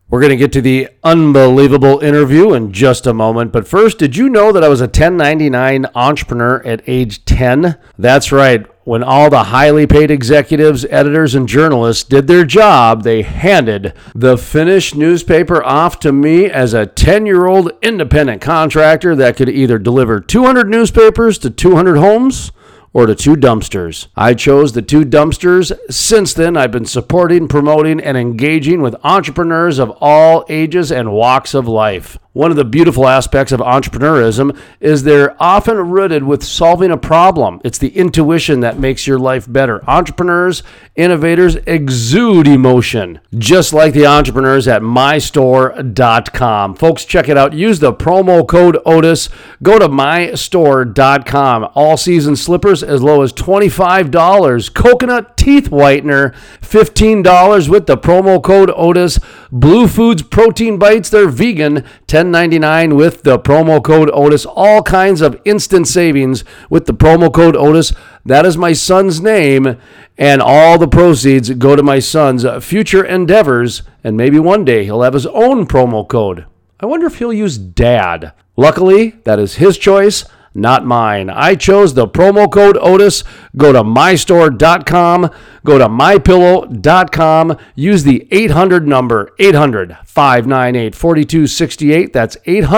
We're going to get to the unbelievable interview in just a moment. But first, did you know that I was a 1099 entrepreneur at age 10? That's right. When all the highly paid executives, editors, and journalists did their job, they handed the Finnish newspaper off to me as a 10-year-old independent contractor that could either deliver 200 newspapers to 200 homes or to 2 dumpsters. I chose the 2 dumpsters. Since then, I've been supporting, promoting, and engaging with entrepreneurs of all ages and walks of life. One of the beautiful aspects of entrepreneurism is they're often rooted with solving a problem. It's the intuition that makes your life better. Entrepreneurs, innovators exude emotion, just like the entrepreneurs at mystore.com. Folks, check it out. Use the promo code Otis. Go to mystore.com. All season slippers as low as $25. Coconut teeth whitener, $15 with the promo code Otis. Blue Foods protein bites, they're vegan, $10.99 with the promo code Otis. All kinds of instant savings with the promo code Otis. That is my son's name, and all the proceeds go to my son's future endeavors, and maybe one day he'll have his own promo code. I wonder if he'll use Dad. Luckily, that is his choice, not mine. I chose the promo code Otis. Go to mystore.com. Go to mypillow.com. Use the 800 number, 800-598-4268. That's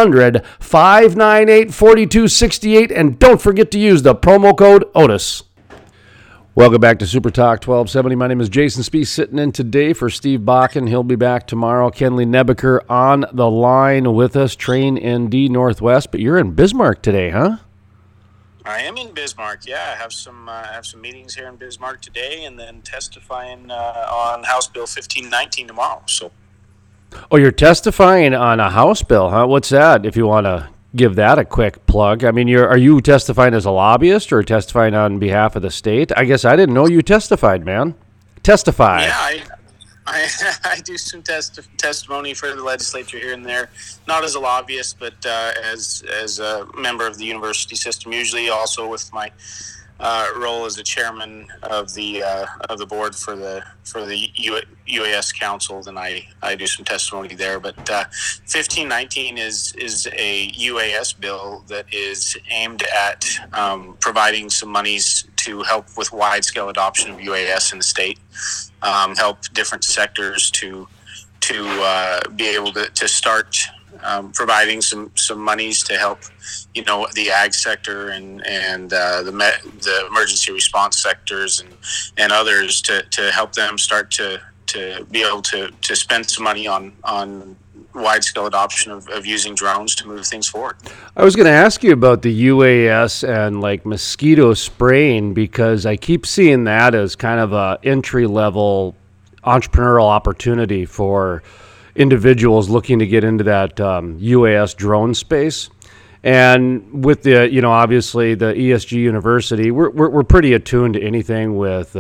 800-598-4268. And don't forget to use the promo code Otis. Welcome back to Super Talk 1270. My name is Jason Spiess, sitting in today for Steve Bakken. He'll be back tomorrow. Kenley Nebeker on the line with us, Train ND Northwest. But you're in Bismarck today, huh? I am in Bismarck. Yeah, I have some meetings here in Bismarck today, and then testifying on House Bill 1519 tomorrow. So. Oh, you're testifying on a House bill, huh? What's that? If you want to give that a quick plug. I mean, are you testifying as a lobbyist or testifying on behalf of the state? I guess I didn't know you testified, man. Testify. Yeah, I do some testimony for the legislature here and there, not as a lobbyist, but as a member of the university system. Usually, also with my role as the chairman of the board for the UAS Council, then I do some testimony there. But 1519 is a UAS bill that is aimed at providing some monies to help with wide-scale adoption of UAS in the state, help different sectors to be able to start providing some monies to help, the ag sector and the emergency response sectors and others to help them start to be able to spend some money on wide-scale adoption of using drones to move things forward. I was going to ask you about the UAS and like mosquito spraying, because I keep seeing that as kind of a entry-level entrepreneurial opportunity for individuals looking to get into that UAS drone space. And with the, obviously the ESG University, we're pretty attuned to anything with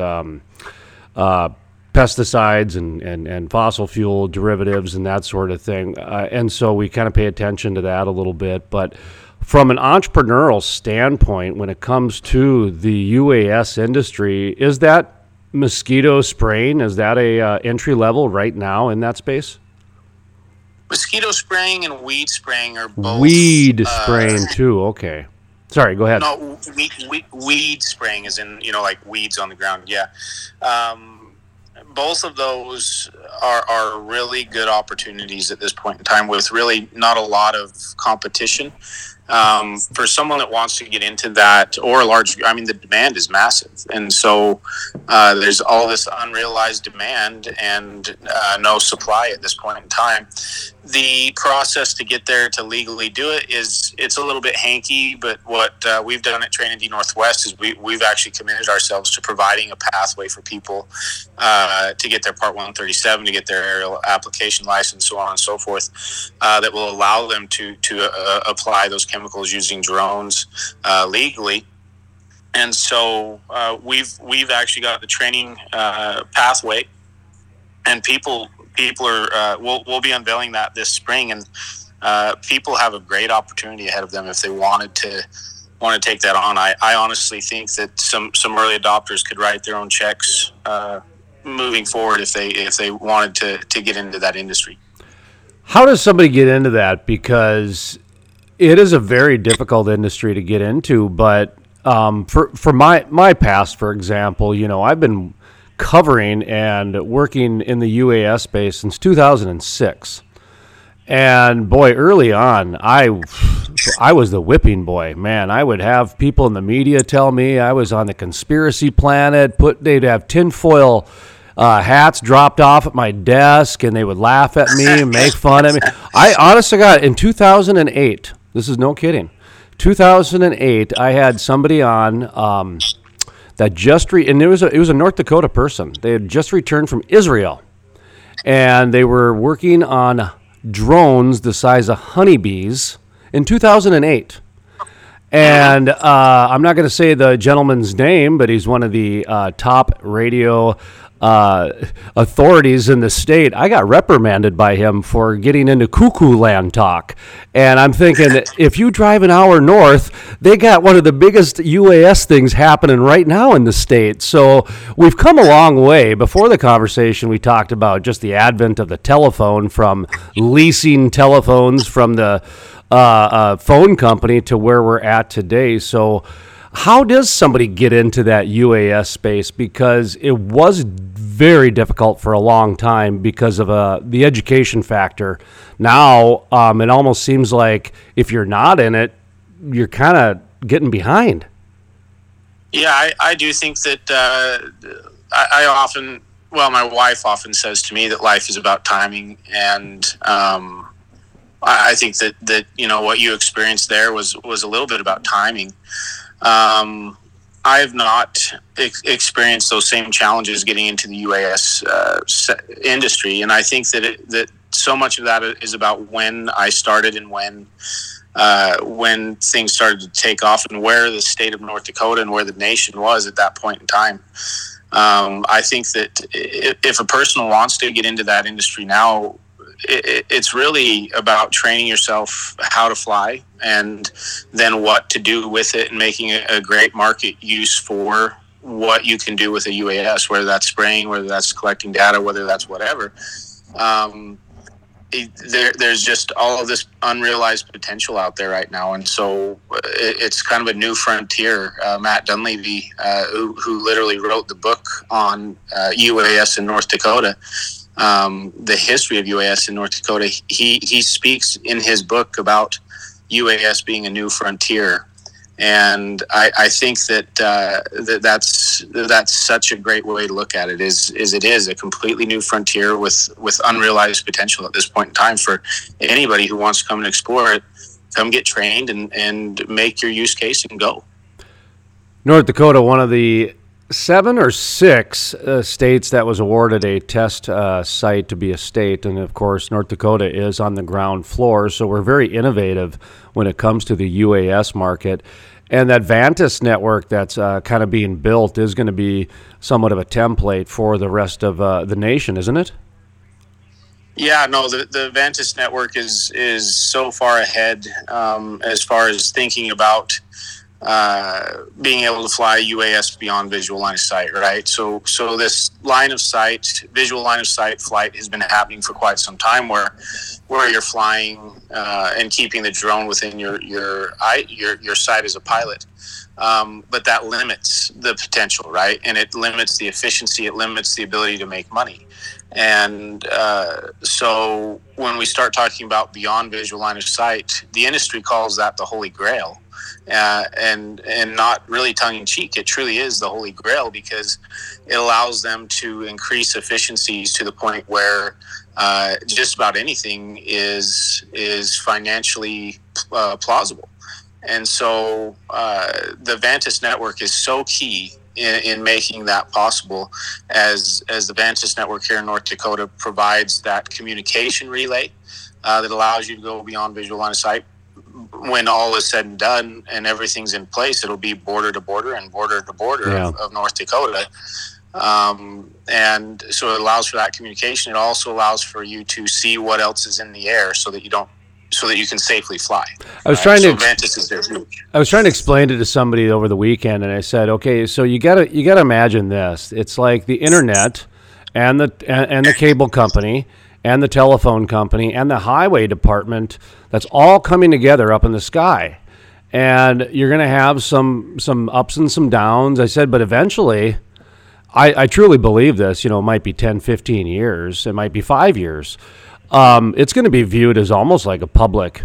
pesticides and fossil fuel derivatives and that sort of thing. And so we kind of pay attention to that a little bit. But from an entrepreneurial standpoint, when it comes to the UAS industry, is that mosquito spraying, is that a entry level right now in that space? Mosquito spraying and weed spraying are both. Weed spraying too, okay. Sorry, go ahead. No, weed spraying is in, like weeds on the ground, yeah. Both of those are really good opportunities at this point in time with really not a lot of competition. For someone that wants to get into that, or the demand is massive. And so there's all this unrealized demand and no supply at this point in time. The process to get there to legally do it's a little bit hanky, but what we've done at Train ND Northwest is we've actually committed ourselves to providing a pathway for people to get their Part 137, to get their aerial application license, so on and so forth, that will allow them to apply those chemicals using drones legally. And so we've actually got the training pathway, and people are we'll be unveiling that this spring, and people have a great opportunity ahead of them if they want to take that on. I honestly think that some early adopters could write their own checks moving forward if they wanted to get into that industry. How does somebody get into that? Because it is a very difficult industry to get into. But for my past, for example, I've been covering and working in the UAS space since 2006. And boy, early on, I was the whipping boy, man. I would have people in the media tell me I was on the conspiracy planet. They'd have tinfoil hats dropped off at my desk, and they would laugh at me and make fun of me. I honestly got in 2008. This is no kidding. 2008, I had somebody on that and it was a North Dakota person. They had just returned from Israel, and they were working on drones the size of honeybees in 2008. And I'm not going to say the gentleman's name, but he's one of the top radio authorities in the state. I got reprimanded by him for getting into cuckoo land talk. And I'm thinking, if you drive an hour north, they got one of the biggest UAS things happening right now in the state. So we've come a long way. Before the conversation, we talked about just the advent of the telephone, from leasing telephones from the phone company to where we're at today. So how does somebody get into that UAS space? Because it was very difficult for a long time because of the education factor. Now, it almost seems like if you're not in it, you're kind of getting behind. Yeah, I do think that my wife often says to me that life is about timing, and I think that what you experienced there was a little bit about timing. I have not experienced those same challenges getting into the UAS industry, and I think that so much of that is about when I started and when things started to take off, and where the state of North Dakota and where the nation was at that point in time. I think that if a person wants to get into that industry now, it's really about training yourself how to fly, and then what to do with it, and making a great market use for what you can do with a UAS, whether that's spraying, whether that's collecting data, whether that's whatever. There's just all of this unrealized potential out there right now, and so it's kind of a new frontier. Matt Dunleavy, who literally wrote the book on UAS in North Dakota, the history of UAS in North Dakota, he speaks in his book about UAS being a new frontier, and I think that's such a great way to look at it. It is a completely new frontier with unrealized potential at this point in time for anybody who wants to come and explore it. Come get trained and make your use case and go. North Dakota, one of the 7 or 6 states that was awarded a test site to be a state. And of course, North Dakota is on the ground floor. So we're very innovative when it comes to the UAS market. And that Vantis network that's kind of being built is going to be somewhat of a template for the rest of the nation, isn't it? Yeah, no, the Vantis network is so far ahead as far as thinking about being able to fly UAS beyond visual line of sight, right? So this visual line of sight flight has been happening for quite some time, where you're flying and keeping the drone within your sight as a pilot. But that limits the potential, right? And it limits the efficiency. It limits the ability to make money. And so when we start talking about beyond visual line of sight, the industry calls that the Holy Grail. And not really tongue-in-cheek, it truly is the Holy Grail, because it allows them to increase efficiencies to the point where just about anything is financially plausible. And so the Vantis network is so key in making that possible, as the Vantis network here in North Dakota provides that communication relay that allows you to go beyond visual line of sight. When all is said and done and everything's in place, it'll be border to border and border to border of North Dakota. And so it allows for that communication. It also allows for you to see what else is in the air, so that you can safely fly. I was trying to explain it to somebody over the weekend, and I said, okay, so you gotta imagine this. It's like the internet and the cable company and the telephone company and the highway department. That's all coming together up in the sky. And you're going to have some ups and some downs. I said, but eventually, I truly believe this, it might be 10, 15 years. It might be 5 years. It's going to be viewed as almost like a public,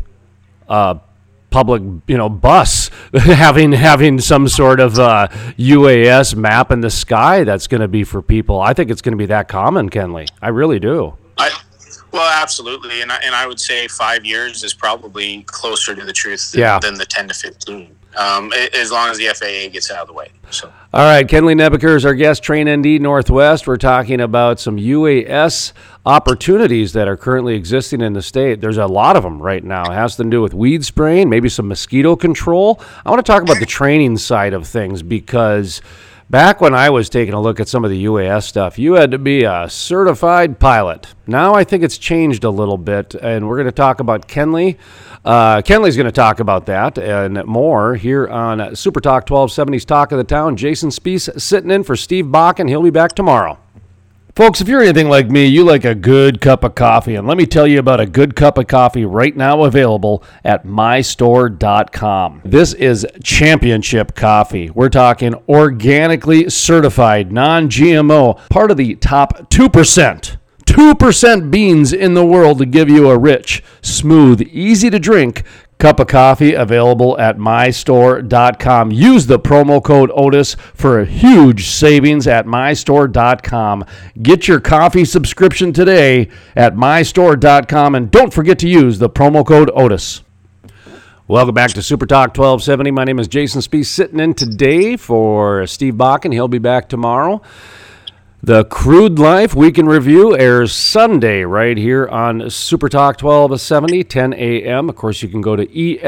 bus having some sort of UAS map in the sky that's going to be for people. I think it's going to be that common, Kenley. I really do. Well, absolutely, and I would say 5 years is probably closer to the truth than the 10 to 15, as long as the FAA gets out of the way. So, all right, Kenley Nebeker is our guest, Train ND Northwest. We're talking about some UAS opportunities that are currently existing in the state. There's a lot of them right now. It has to do with weed spraying, maybe some mosquito control. I want to talk about the training side of things because back when I was taking a look at some of the UAS stuff, you had to be a certified pilot. Now I think it's changed a little bit, and we're going to talk about Kenley. Kenley's going to talk about that and more here on Super Talk 1270's Talk of the Town. Jason Spiess sitting in for Steve Bakken. He'll be back tomorrow. Folks, if you're anything like me, you like a good cup of coffee. And let me tell you about a good cup of coffee right now available at mystore.com. This is championship coffee. We're talking organically certified, non-GMO, part of the top 2%. 2% beans in the world to give you a rich, smooth, easy to drink cup of coffee available at mystore.com. Use the promo code Otis for a huge savings at mystore.com. Get your coffee subscription today at mystore.com, and don't forget to use the promo code Otis. Welcome back to Super Talk 1270. My name is Jason Spiess, sitting in today for Steve Bakken. He'll be back tomorrow. The Crude Life Week in Review airs Sunday right here on Super Talk 1270, 10 a.m. Of course, you can go to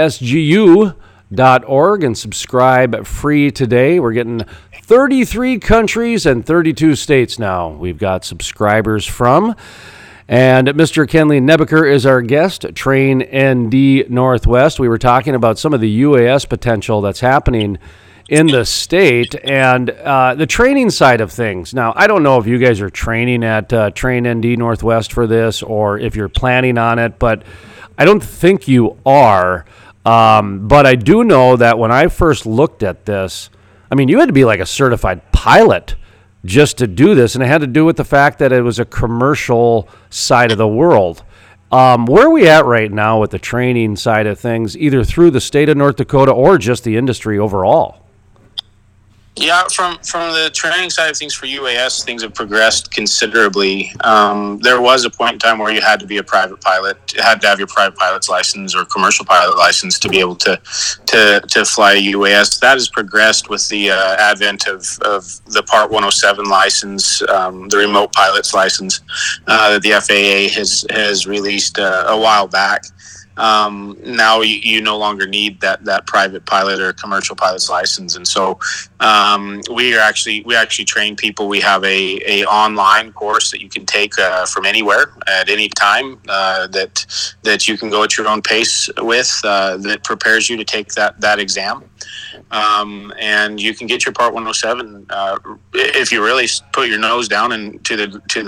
esgu.org and subscribe free today. We're getting 33 countries and 32 states now we've got subscribers from. And Mr. Kenley Nebeker is our guest, Train ND Northwest. We were talking about some of the UAS potential that's happening in the state and the training side of things. Now, I don't know if you guys are training at Train ND Northwest for this or if you're planning on it, but I don't think you are. But I do know that when I first looked at this, I mean, you had to be like a certified pilot just to do this, and it had to do with the fact that it was a commercial side of the world. Where are we at right now with the training side of things, either through the state of North Dakota or just the industry overall? Yeah, from the training side of things for UAS, things have progressed considerably. There was a point in time where you had to be a private pilot, you had to have your private pilot's license or commercial pilot license to be able to fly a UAS. That has progressed with the advent of the Part 107 license, the remote pilot's license that the FAA has released a while back. Now you no longer need that private pilot or commercial pilot's license, and so we actually train people. We have a online course that you can take from anywhere at any time that you can go at your own pace with that prepares you to take that exam. And you can get your Part 107 if you really put your nose down and to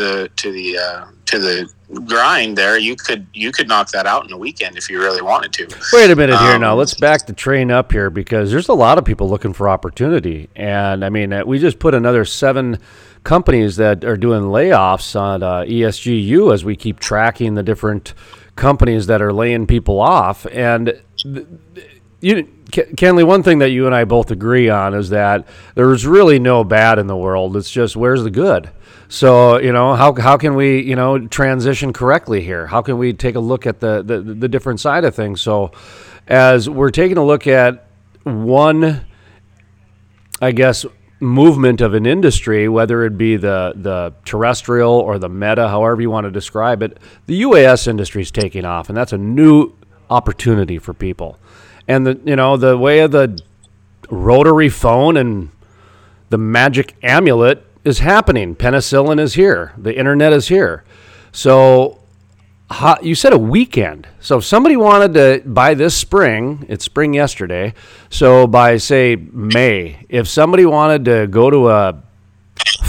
the grind there. You could knock that out in a weekend if you really wanted to. Wait a minute here now. Let's back the train up here because there's a lot of people looking for opportunity. And I mean, we just put another 7 companies that are doing layoffs on ESGU as we keep tracking the different companies that are laying people off. And Kenley, one thing that you and I both agree on is that there's really no bad in the world. It's just, where's the good? So, how can we, transition correctly here? How can we take a look at the different side of things? So as we're taking a look at one, I guess, movement of an industry, whether it be the terrestrial or the meta, however you want to describe it, the UAS industry is taking off, and that's a new opportunity for people. And the way of the rotary phone and the magic amulet is happening. Penicillin is here. The internet is here. So you said a weekend. So if somebody wanted to buy this spring, it's spring yesterday. So by, say, May, if somebody wanted to go to a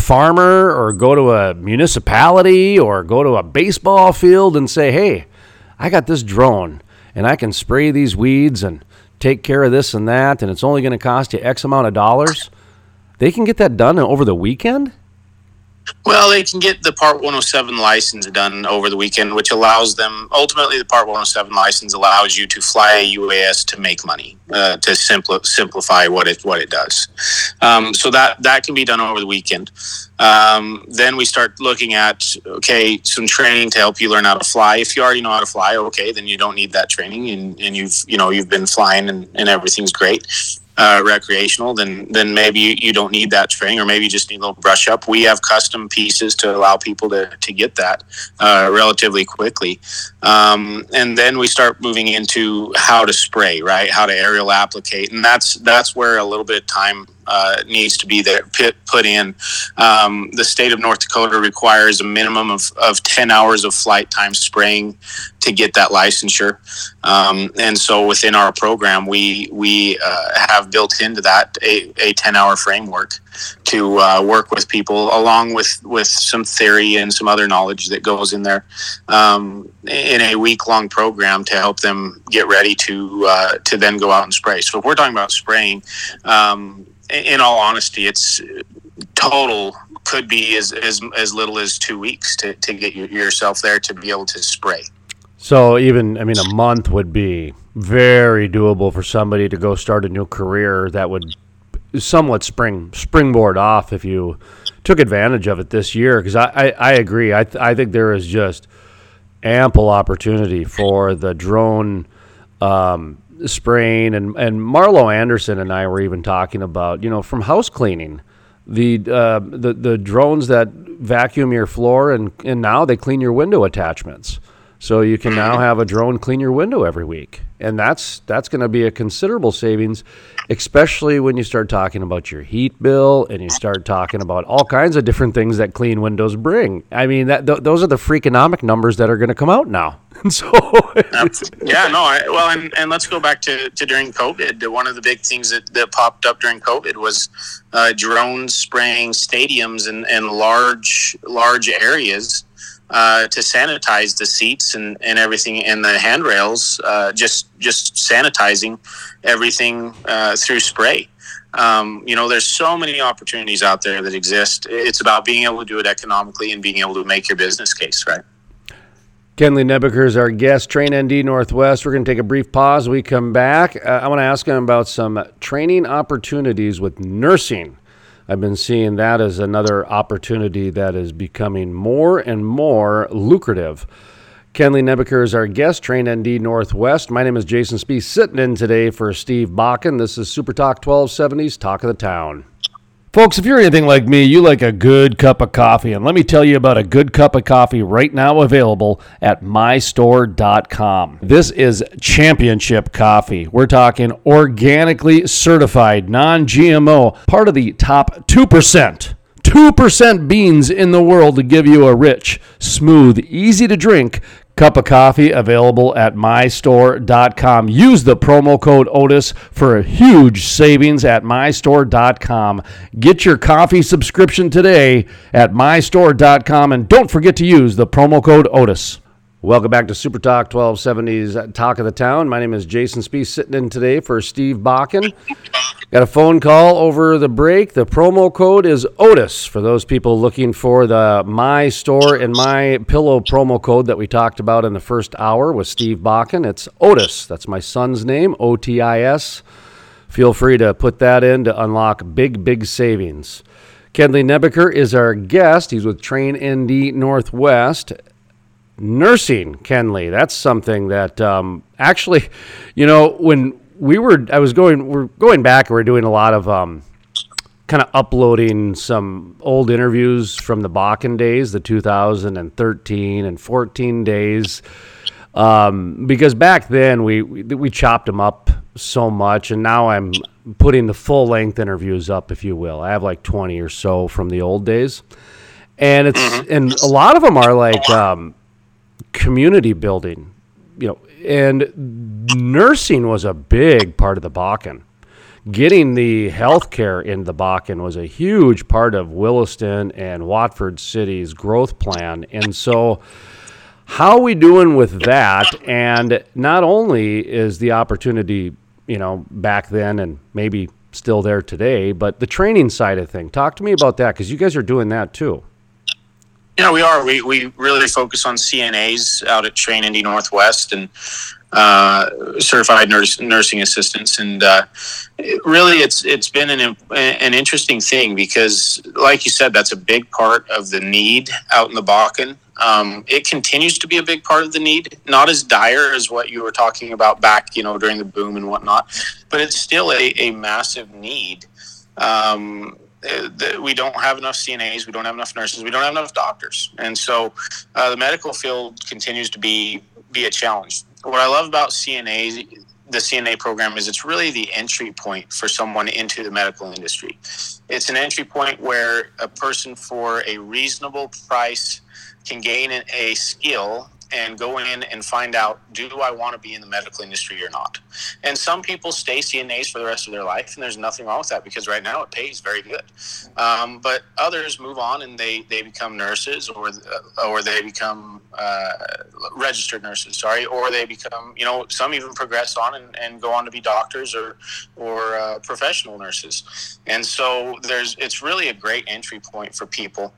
farmer or go to a municipality or go to a baseball field and say, hey, I got this drone and I can spray these weeds and take care of this and that, and it's only going to cost you X amount of dollars, they can get that done over the weekend? Well, they can get the Part 107 license done over the weekend, which allows them, ultimately the Part 107 license allows you to fly a UAS to make money, to simplify what it does. So that can be done over the weekend. Then we start looking at, okay, some training to help you learn how to fly. If you already know how to fly, okay, then you don't need that training, and you've been flying and everything's great. Recreational, then maybe you don't need that training, or maybe you just need a little brush up. We have custom pieces to allow people to get that relatively quickly. And then we start moving into how to spray, right? How to aerial applicate. And that's where a little bit of time needs to be there, put in. The state of North Dakota requires a minimum of 10 hours of flight time spraying to get that licensure. And so within our program, we have built into that a 10-hour framework to work with people, along with some theory and some other knowledge that goes in there, in a week-long program to help them get ready to then go out and spray. So if we're talking about spraying, in all honesty, it's total could be as little as 2 weeks to get yourself there to be able to spray. So even, a month would be very doable for somebody to go start a new career that would somewhat springboard off if you took advantage of it this year. Because I agree. I think there is just ample opportunity for the drone spraying. And Marlo Anderson and I were even talking about, from house cleaning, the drones that vacuum your floor and now they clean your window attachments. So you can now have a drone clean your window every week. And that's going to be a considerable savings, especially when you start talking about your heat bill and you start talking about all kinds of different things that clean windows bring. Those are the freakonomic numbers that are going to come out now. So and let's go back to during COVID. One of the big things that popped up during COVID was drones spraying stadiums and large areas to sanitize the seats and everything, and the handrails, just sanitizing everything through spray. There's so many opportunities out there that exist. It's about being able to do it economically and being able to make your business case, right? Kenley Nebeker is our guest, Train ND Northwest. We're going to take a brief pause. We come back. I want to ask him about some training opportunities with nursing. I've been seeing that as another opportunity that is becoming more and more lucrative. Kenley Nebeker is our guest, Train ND Northwest. My name is Jason Spiess, sitting in today for Steve Bakken. This is Super Talk 1270's Talk of the Town. Folks, if you're anything like me, you like a good cup of coffee. And let me tell you about a good cup of coffee right now available at mystore.com. This is championship coffee. We're talking organically certified, non-GMO, part of the top 2%. 2% beans in the world to give you a rich, smooth, easy to drink cup of coffee available at mystore.com. Use the promo code Otis for a huge savings at mystore.com. Get your coffee subscription today at mystore.com, and don't forget to use the promo code Otis. Welcome back to Super Talk 1270's Talk of the Town. My name is Jason Spiess, sitting in today for Steve Bakken. Got a phone call over the break. The promo code is Otis for those people looking for the My Store and My Pillow promo code that we talked about in the first hour with Steve Bakken. It's Otis. That's my son's name, OTIS. Feel free to put that in to unlock big savings. Kenley Nebeker is our guest. He's with Train ND Northwest. Nursing, Kenley. That's something that actually, when we're going back, we're doing a lot of kind of uploading some old interviews from the Bakken days, the 2013 and 14 days, because back then we chopped them up so much, and now I'm putting the full length interviews up, if you will. I have like 20 or so from the old days, and and a lot of them are like community building, and nursing was a big part of the Bakken. getting the healthcare in the Bakken was a huge part of Williston and Watford City's growth plan. And so how are we doing with that? And not only is the opportunity, back then and maybe still there today, but the training side of things. Talk to me about that, because you guys are doing that too. Yeah, we are. We really focus on CNAs out at Train Indy Northwest and certified nursing assistants, and really it's been an interesting thing because, like you said, that's a big part of the need out in the Bakken. It continues to be a big part of the need, not as dire as what you were talking about back, during the boom and whatnot, but it's still a massive need. We don't have enough CNAs, we don't have enough nurses, we don't have enough doctors, and so the medical field continues to be a challenge. What I love about the CNA program is it's really the entry point for someone into the medical industry. It's an entry point where a person for a reasonable price can gain a skill and go in and find out, do I want to be in the medical industry or not? And some people stay CNAs for the rest of their life, and there's nothing wrong with that because right now it pays very good. But others move on and they become nurses or they become registered nurses, or they become, some even progress on and go on to be doctors or professional nurses. And so it's really a great entry point for people.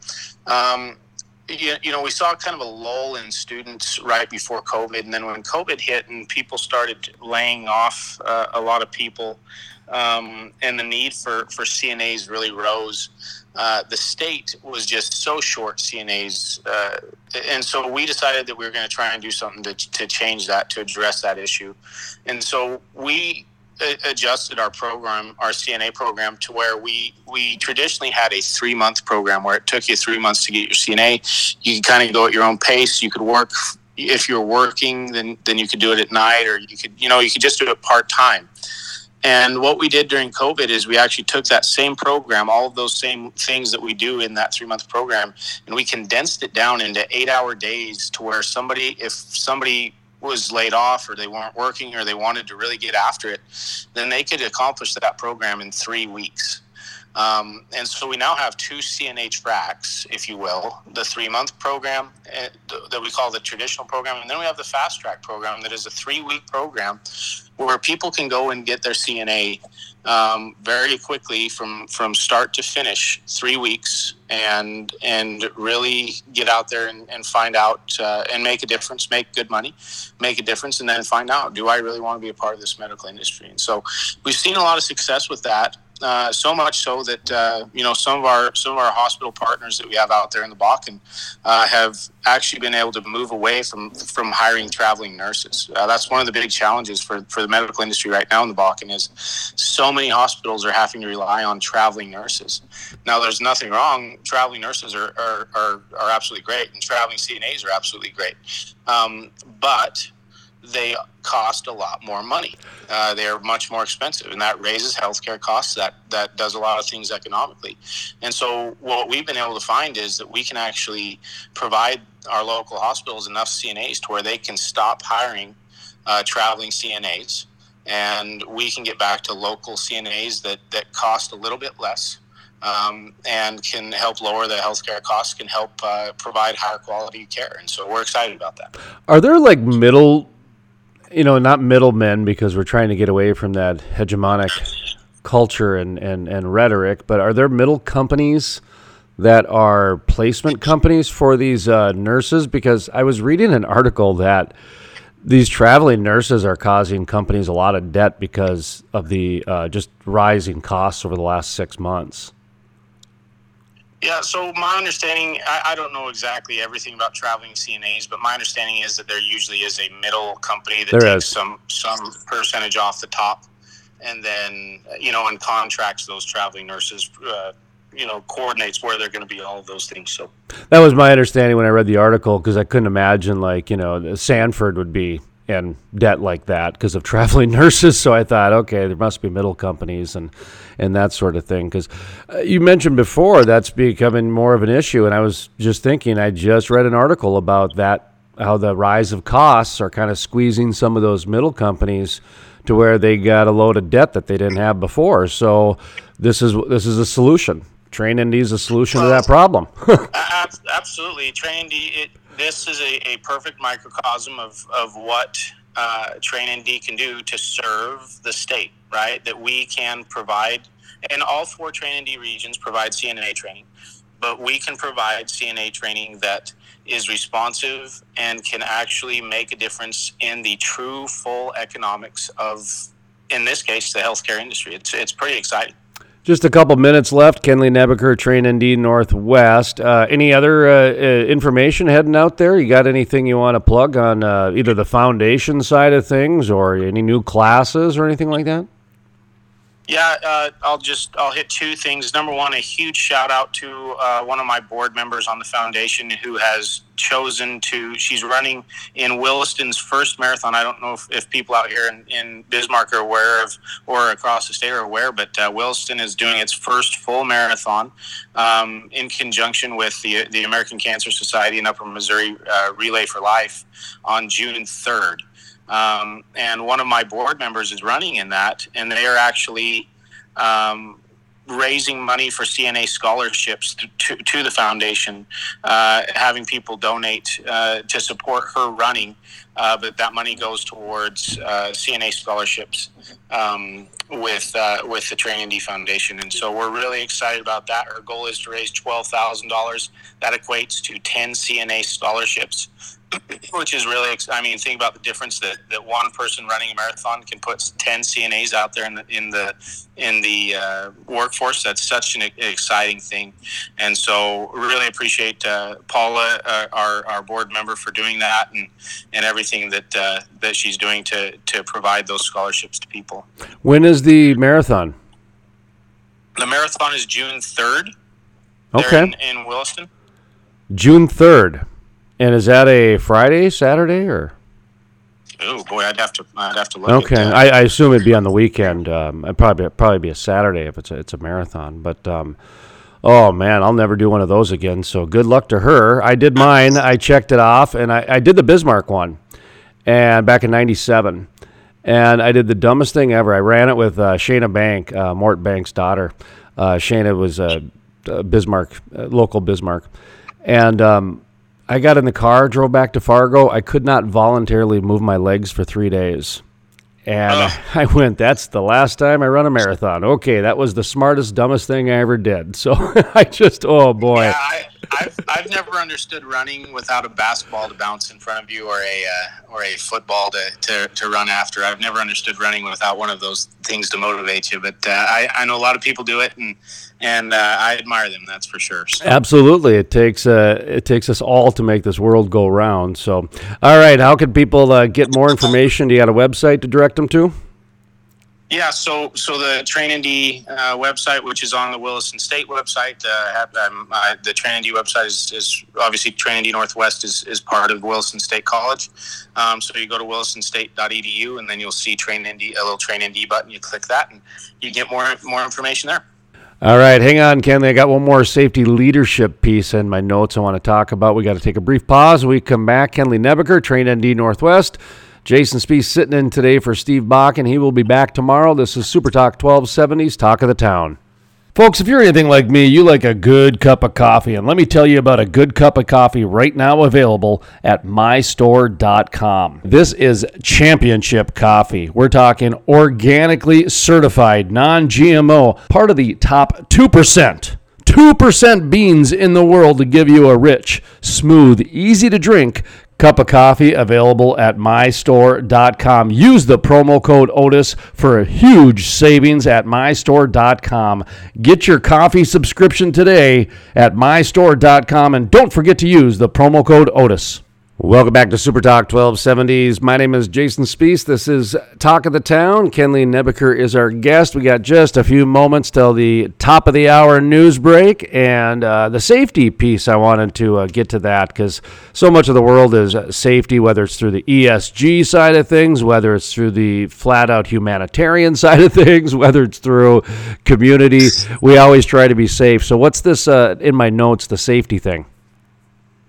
We saw kind of a lull in students right before COVID, and then when COVID hit and people started laying off a lot of people, and the need for CNAs really rose. The state was just so short CNAs, and so we decided that we were going to try and do something to change that, to address that issue. And so we adjusted our program, our CNA program, to where we traditionally had a 3-month program where it took you 3 months to get your CNA. You could kind of go at your own pace. You could work, if you're working, then you could do it at night, or you could just do it part-time. And what we did during COVID is we actually took that same program, all of those same things that we do in that 3-month program, and we condensed it down into 8-hour days to where if somebody was laid off or they weren't working or they wanted to really get after it, then they could accomplish that program in 3 weeks. And so we now have 2 CNA tracks, if you will, the 3-month program that we call the traditional program, and then we have the fast track program that is a 3-week program where people can go and get their CNA very quickly from start to finish, 3 weeks, and really get out there and find out and make a difference, make good money, make a difference, and then find out, do I really want to be a part of this medical industry? And so we've seen a lot of success with that. So much so that some of our hospital partners that we have out there in the Bakken have actually been able to move away from hiring traveling nurses. That's one of the big challenges for the medical industry right now in the Bakken is so many hospitals are having to rely on traveling nurses. Now, there's nothing wrong. Traveling nurses are absolutely great, and traveling CNAs are absolutely great. But they cost a lot more money. They are much more expensive, and that raises healthcare costs. That does a lot of things economically. And so what we've been able to find is that we can actually provide our local hospitals enough CNAs to where they can stop hiring traveling CNAs, and we can get back to local CNAs that cost a little bit less, and can help lower the healthcare costs, can help provide higher quality care. And so we're excited about that. Are there like not middlemen, because we're trying to get away from that hegemonic culture and rhetoric, but are there middle companies that are placement companies for these nurses? Because I was reading an article that these traveling nurses are causing companies a lot of debt because of the just rising costs over the last 6 months. Yeah, so my understanding, I don't know exactly everything about traveling CNAs, but my understanding is that there usually is a middle company that takes some percentage off the top, and then, and contracts those traveling nurses, coordinates where they're going to be, all of those things. So that was my understanding when I read the article, because I couldn't imagine Sanford would be in debt like that because of traveling nurses. So I thought, okay, there must be middle companies and that sort of thing. Because you mentioned before that's becoming more of an issue, and I was just thinking, I just read an article about that how the rise of costs are kind of squeezing some of those middle companies to where they got a load of debt that they didn't have before. So this is a solution. Train ND is a solution to that problem. Absolutely. Train ND, this is a perfect microcosm of what Train ND can do to serve the state, right? That we can provide, and all 4 Train ND regions provide CNA training, but we can provide CNA training that is responsive and can actually make a difference in the true full economics of, in this case, the healthcare industry. It's pretty exciting. Just a couple minutes left. Kenley Nebeker, Train ND Northwest. Any other information heading out there? You got anything you want to plug on either the foundation side of things or any new classes or anything like that? Yeah, I'll hit 2 things. Number one, a huge shout out to one of my board members on the foundation who has chosen she's running in Williston's first marathon. I don't know if people out here in Bismarck are aware of, or across the state are aware, but Williston is doing its first full marathon in conjunction with the American Cancer Society and Upper Missouri Relay for Life on June 3rd. And one of my board members is running in that, and they are actually raising money for CNA scholarships to the foundation, having people donate to support her running, but that money goes towards CNA scholarships with the Train ND Foundation. And so we're really excited about that. Our goal is to raise $12,000. That equates to 10 CNA scholarships, which is really, think about the difference that one person running a marathon can put 10 CNAs out there in the workforce. That's such an exciting thing. And so really appreciate Paula, our board member, for doing that and everything that she's doing to provide those scholarships to people. When is the marathon? The marathon is June 3rd. Okay. In Williston. June 3rd. And is that a Friday, Saturday, or? Oh boy, I'd have to look. Okay, I assume it'd be on the weekend. It'd probably be a Saturday if it's a marathon. But oh man, I'll never do one of those again. So good luck to her. I did mine. I checked it off, and I did the Bismarck one, and back in '97, and I did the dumbest thing ever. I ran it with Shayna Bank, Mort Bank's daughter. Shayna was Bismarck, local Bismarck, and I got in the car, drove back to Fargo. I could not voluntarily move my legs for 3 days. And I went, that's the last time I run a marathon. Okay, that was the smartest, dumbest thing I ever did. So I just, oh boy. Yeah, I've never understood running without a basketball to bounce in front of you or a football to run after. I've never understood running without one of those things to motivate you. But I know a lot of people do it, and I admire them. That's for sure. So. Absolutely, it takes us all to make this world go round. So, all right, how can people get more information? Do you got a website to direct them to? Yeah, so the Train ND website, which is on the Williston State website, the Train ND website is obviously Train ND Northwest is part of Williston State College. So you go to wilistonstate.edu, and then you'll see Train ND, a little Train ND button. You click that, and you get more information there. All right, hang on, Kenley. I got one more safety leadership piece in my notes I want to talk about. We got to take a brief pause. When we come back, Kenley Nebeker, Train ND Northwest. Jason Spiess sitting in today for Steve Bakken. He will be back tomorrow. This is Super Talk 1270's Talk of the Town. Folks, if you're anything like me, you like a good cup of coffee. And let me tell you about a good cup of coffee right now available at mystore.com. This is championship coffee. We're talking organically certified, non-GMO, part of the top 2%. 2% beans in the world to give you a rich, smooth, easy to drink cup of coffee available at mystore.com. Use the promo code Otis for a huge savings at mystore.com. Get your coffee subscription today at mystore.com, and don't forget to use the promo code Otis. Welcome back to Super Talk 1270s. My name is Jason Spiess. This is Talk of the Town. Kenley Nebeker is our guest. We got just a few moments till the top of the hour news break, and the safety piece, I wanted to get to that because so much of the world is safety, whether it's through the ESG side of things, whether it's through the flat-out humanitarian side of things, whether it's through community. We always try to be safe. So what's this in my notes, the safety thing?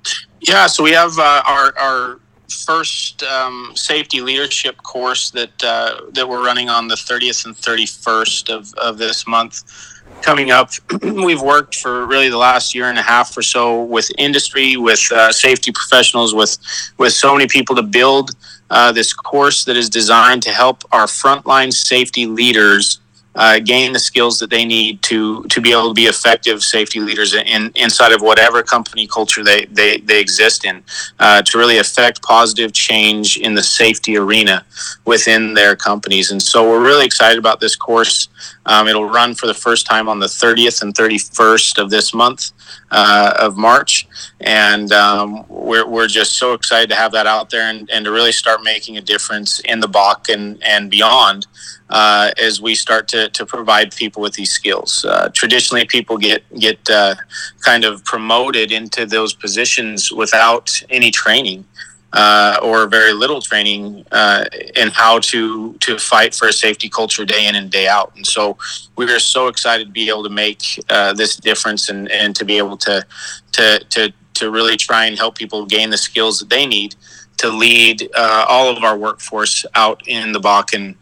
Yeah, so we have our first safety leadership course that we're running on the 30th and 31st of this month coming up. We've worked for really the last year and a half or so with industry, with safety professionals, with so many people to build this course that is designed to help our frontline safety leaders gain the skills that they need to be able to be effective safety leaders inside of whatever company culture they exist in, to really affect positive change in the safety arena within their companies. And so we're really excited about this course. It'll run for the first time on the 30th and 31st of this month of March. And we're just so excited to have that out there and to really start making a difference in the BOC and beyond as we start to provide people with these skills. Traditionally, people get kind of promoted into those positions without any training. Or very little training in how to fight for a safety culture day in and day out. And so we are so excited to be able to make this difference and to be able to really try and help people gain the skills that they need to lead all of our workforce out in the BOC and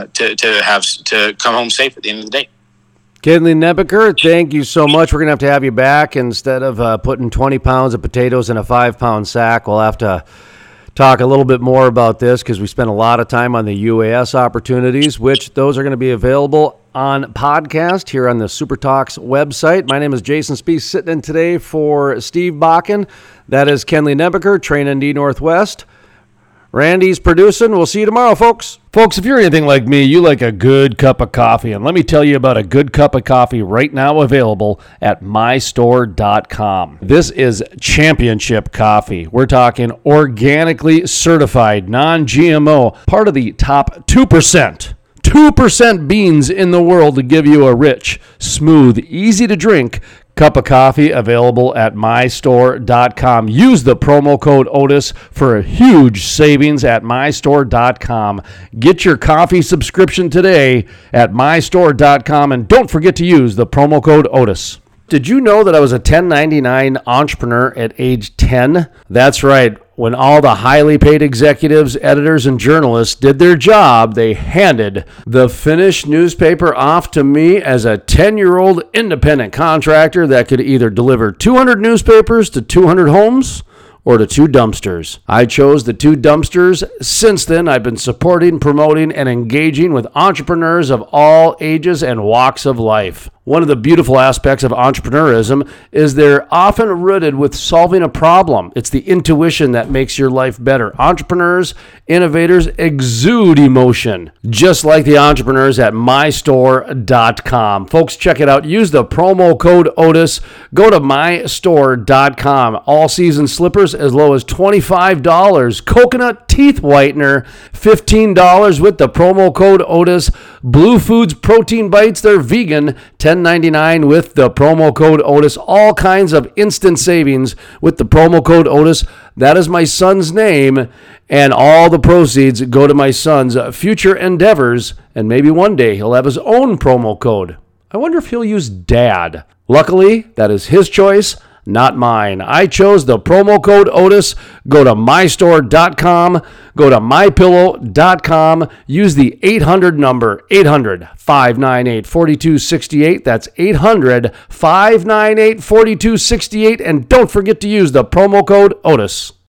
to come home safe at the end of the day. Kenley Nebeker, thank you so much. We're going to have you back. Instead of putting 20 pounds of potatoes in a 5-pound sack, we'll have to talk a little bit more about this because we spent a lot of time on the UAS opportunities, which those are going to be available on podcast here on the Super Talks website. My name is Jason Spiess, sitting in today for Steve Bakken. That is Kenley Nebeker, Train ND Northwest. Randy's producing. We'll see you tomorrow, folks. Folks, if you're anything like me, you like a good cup of coffee. And let me tell you about a good cup of coffee right now available at mystore.com. This is championship coffee. We're talking organically certified, non-GMO, part of the top 2%. 2% beans in the world to give you a rich, smooth, easy to drink cup of coffee available at mystore.com. Use the promo code Otis for a huge savings at mystore.com. Get your coffee subscription today at mystore.com, and don't forget to use the promo code Otis. Did you know that I was a 1099 entrepreneur at age 10? That's right. When all the highly paid executives, editors, and journalists did their job, they handed the Finnish newspaper off to me as a 10-year-old independent contractor that could either deliver 200 newspapers to 200 homes or to 2 dumpsters. I chose the 2 dumpsters. Since then, I've been supporting, promoting, and engaging with entrepreneurs of all ages and walks of life. One of the beautiful aspects of entrepreneurism is they're often rooted with solving a problem. It's the intuition that makes your life better. Entrepreneurs, innovators exude emotion, just like the entrepreneurs at mystore.com. Folks, check it out. Use the promo code Otis. Go to mystore.com. All season slippers as low as $25. Coconut teeth whitener, $15 with the promo code Otis. Blue Foods protein bites, they're vegan, $10.99 with the promo code Otis. All kinds of instant savings with the promo code Otis. That is my son's name, and all the proceeds go to my son's future endeavors, and maybe one day he'll have his own promo code. I wonder if he'll use Dad. Luckily, that is his choice, not mine. I chose the promo code Otis. Go to mystore.com. Go to mypillow.com. Use the 800 number, 800-598-4268. That's 800-598-4268. And don't forget to use the promo code Otis.